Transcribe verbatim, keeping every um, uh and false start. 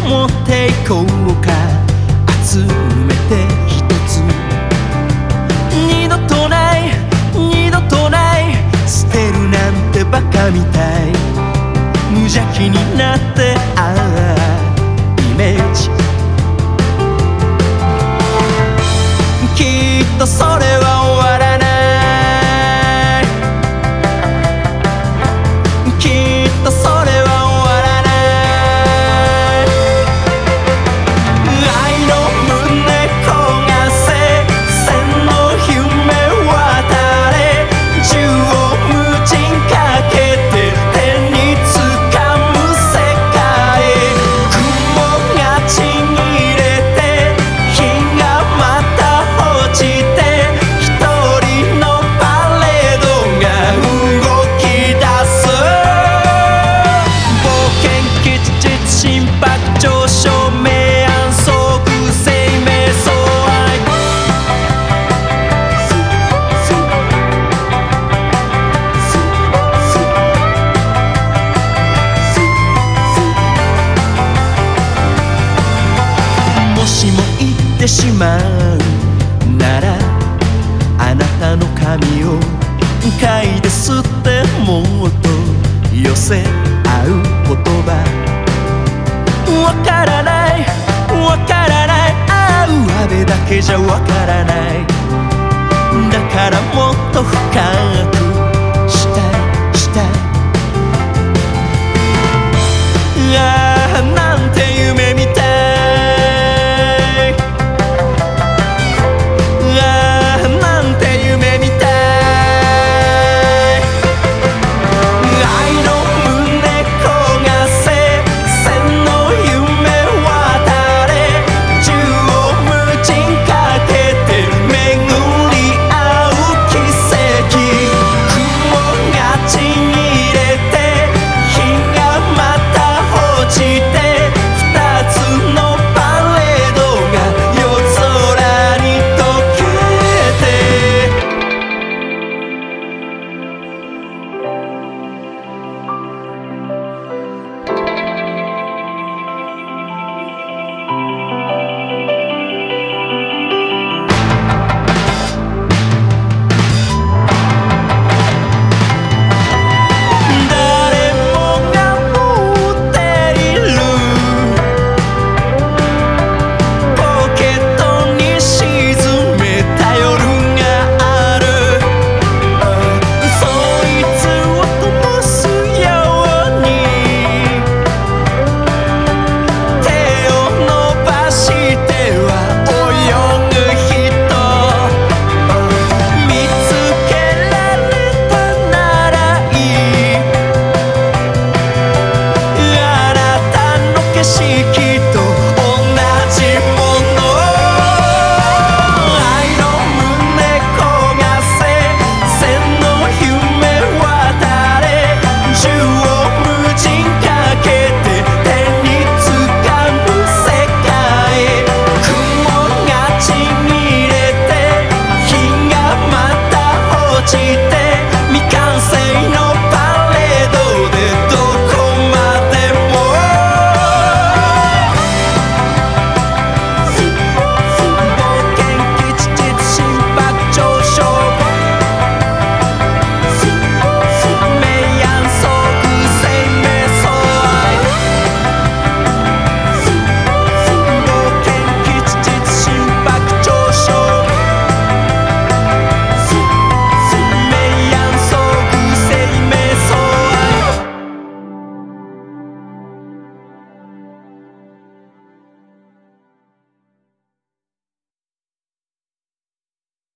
持っていこうか集めて一つ二度とない二度とない捨てるなんてバカみたい無邪気になってああイメージきっとそれは終わらないきっとそれは終わらない愛の胸焦がせ千の夢渡れ縦横無尽かけて手につかむ世界雲がちぎれて日がまた落ちて一人のパレードが動き出す冒険基地心拍上昇明暗遭遇生命相愛もしも言ってしまうならあなたの髪を嗅いで吸ってもっと寄せ合う言葉わからないわからないあうあべだけじゃわからないだからもっと深く